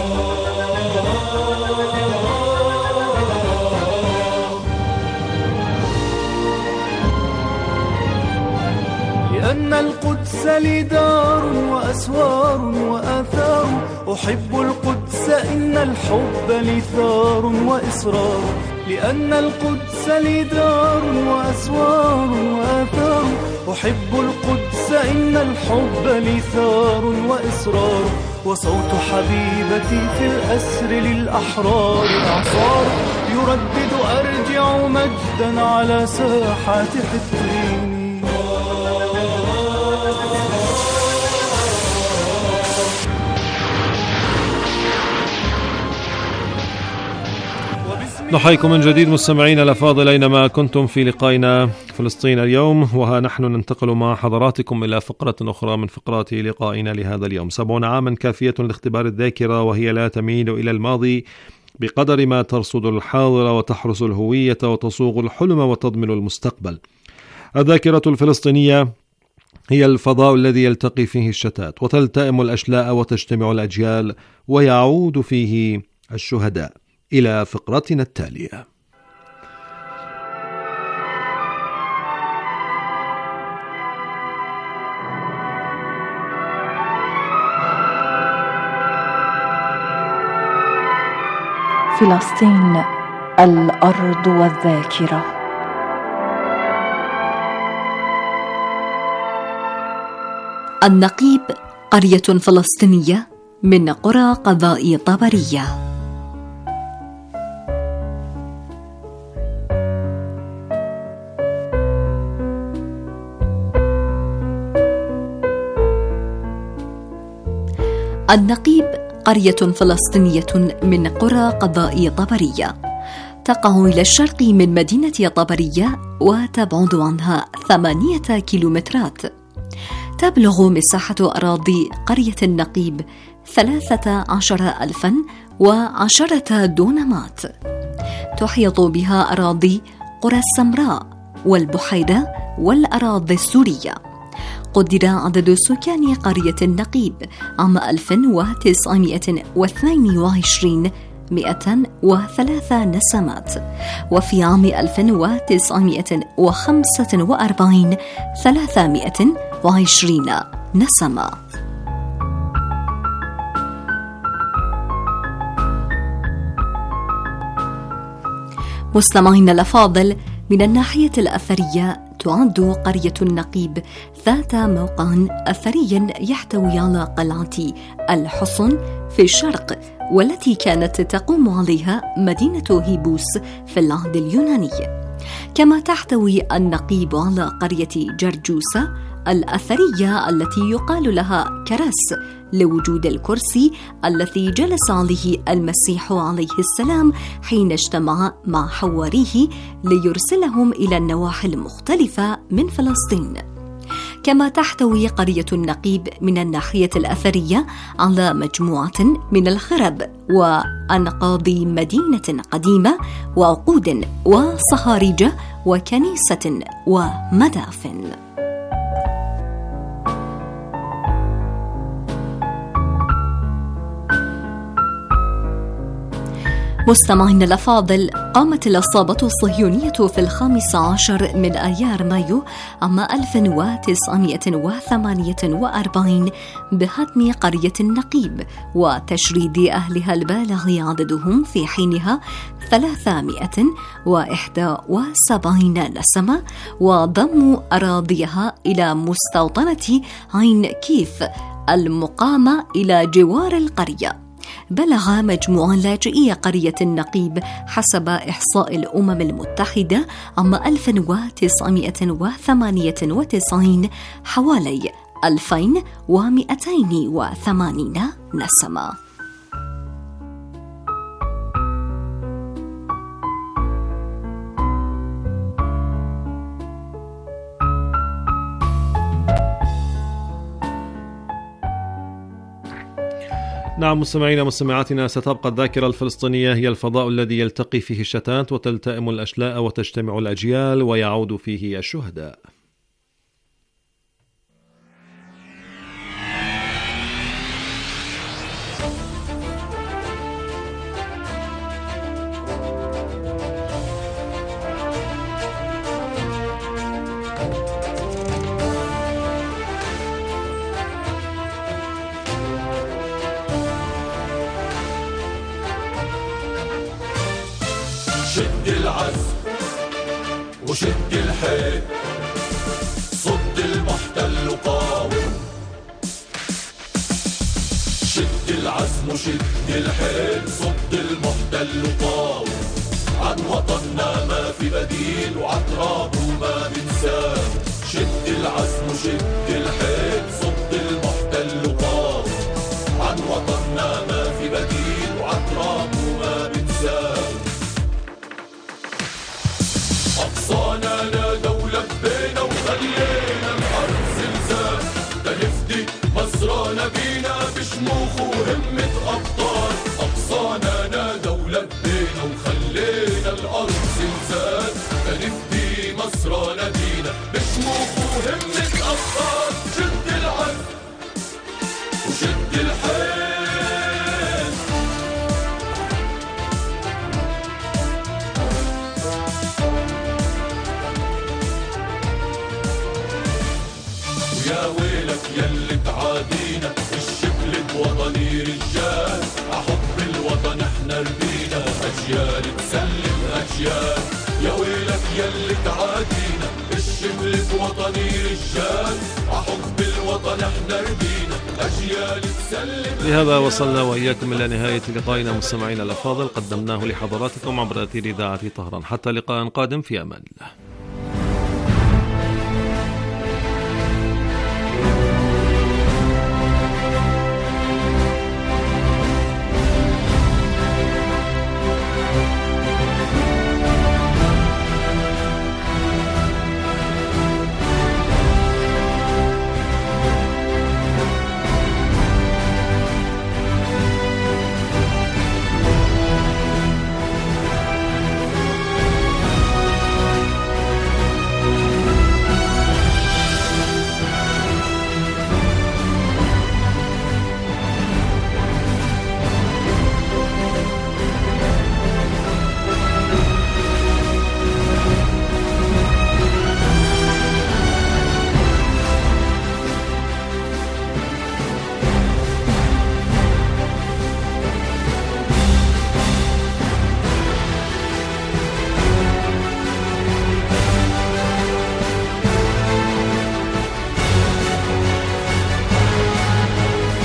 لأن القدس لي دار وأسوار وآثار، أحب القدس إن الحب لي ثار وإصرار. لأن القدس لي دار وأسوار وآثار، أحب القدس إن الحب لي ثار وإصرار. وصوت حبيبتي في الأسر للأحرار إعصار، يردد أرجع مجدا على ساحات حطين. نحييكم من جديد مستمعينا الأفاضل أينما كنتم في لقائنا فلسطين اليوم، وها نحن ننتقل مع حضراتكم إلى فقرة أخرى من فقرات لقائنا لهذا اليوم. سبعون عاما كافية لاختبار الذاكرة، وهي لا تميل إلى الماضي بقدر ما ترصد الحاضر وتحرس الهوية وتصوغ الحلم وتضمن المستقبل. الذاكرة الفلسطينية هي الفضاء الذي يلتقي فيه الشتات، وتلتئم الأشلاء وتجتمع الأجيال، ويعود فيه الشهداء. إلى فقرتنا التالية. فلسطين الأرض والذاكرة. النقيب قرية فلسطينية من قرى قضاء طبرية. النقيب قرية فلسطينية من قرى قضاء طبرية، تقع إلى الشرق من مدينة طبرية وتبعد عنها ثمانية كيلومترات. تبلغ مساحة أراضي قرية النقيب ثلاثة عشر ألفا وعشرة دونمات. تحيط بها أراضي قرى السمراء والبحيرة والأراضي السورية. قدر عدد سكان قرية النقيب عام ألف وتسعمائة واثنين وعشرين مئة وثلاثة نسمات، وفي عام ألف وتسعمائة وخمسة وأربعين ثلاثمائة وعشرين نسمة. مستمعينا الأفاضل، من الناحية الأثرية تعد قرية النقيب ذات موقع أثري يحتوي على قلعة الحصن في الشرق، والتي كانت تقوم عليها مدينة هيبوس في العهد اليوناني. كما تحتوي النقيب على قرية جرجوسة الأثرية التي يقال لها كرس لوجود الكرسي الذي جلس عليه المسيح عليه السلام حين اجتمع مع حواريه ليرسلهم إلى النواحي المختلفة من فلسطين. كما تحتوي قرية النقيب من الناحية الأثرية على مجموعة من الخرب وأنقاض مدينة قديمة وعقود وصهاريج وكنيسة ومدافن. مستمعين الأفاضل، قامت العصابة الصهيونية في الخامس عشر من أيار مايو عام ألف وتسعمائة وثمانية وأربعين بهدم قرية النقيب وتشريد أهلها البالغ عددهم في حينها ثلاثمائة وإحدى وسبعين نسمة، وضم أراضيها إلى مستوطنة عين كيف المقامة إلى جوار القرية. بلغ مجموع لاجئي قرية النقيب حسب إحصاء الأمم المتحدة عام ألف وتسعمائة وثمانية وتسعين حوالي ألفين ومئتين وثمانين نسمة. نعم مستمعينا مستمعاتنا، ستبقى الذاكرة الفلسطينية هي الفضاء الذي يلتقي فيه الشتات وتلتئم الأشلاء وتجتمع الأجيال ويعود فيه الشهداء. شد العزم وشد الحيل، صد المحتل وقاوم. شد العزم وشد الحيل، صد المحتل وقاوم. عن وطننا ما في بديل وعن ترابه ما بنساه. شد العزم وشد الحيل، صد المحتل وقاوم. عن وطننا ما في بديل وعن ترابه ما بنساه. أقصانا نادوا لبينا وخلينا الأرض زلزال. تنفدي مصرنا بينا بشموخ وهمة أبطال. أقصانا نادوا لبينا وخلينا الأرض زلزال. تنفدي مصرنا بينا بشموخ وهمة أبطال. شد العزم وشد الحيل. يا ويلك يلي تعادينا، الشبل بوطني رجال. عحب الوطن احنا ربينا، أجيال تسلم أجيال. يا ويلك يلي تعادينا، الشبل بوطني رجال. عحب الوطن احنا ربينا، أجيال تسلم. بهذا وصلنا وإياكم إلى نهاية لقائنا مستمعينا الأفاضل، قدمناه لحضراتكم عبر أثير إذاعة طهران. حتى لقاء قادم، في أمان الله.